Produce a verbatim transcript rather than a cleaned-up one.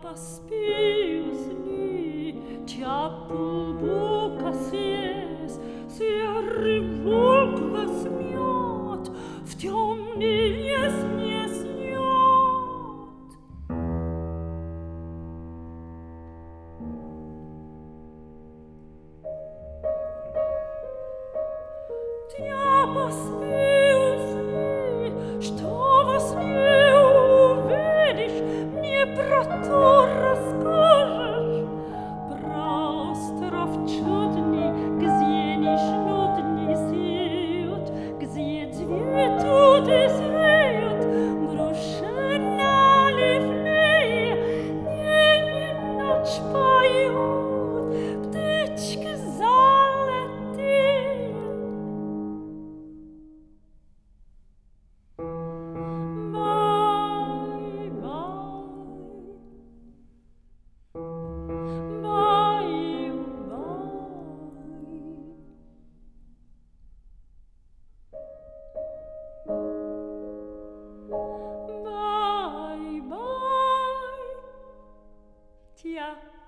Каспиус ли, тяпул букасиес, серый волк возьмет, в темный лес не снет. Тяпаспиус ли, что во сне увидишь, мне про то расскажешь. Про остров чудный, где не нудный сидят, где две туды зреют, груши наливные, день и ночь поют, птички золотые. Bye bye, tia.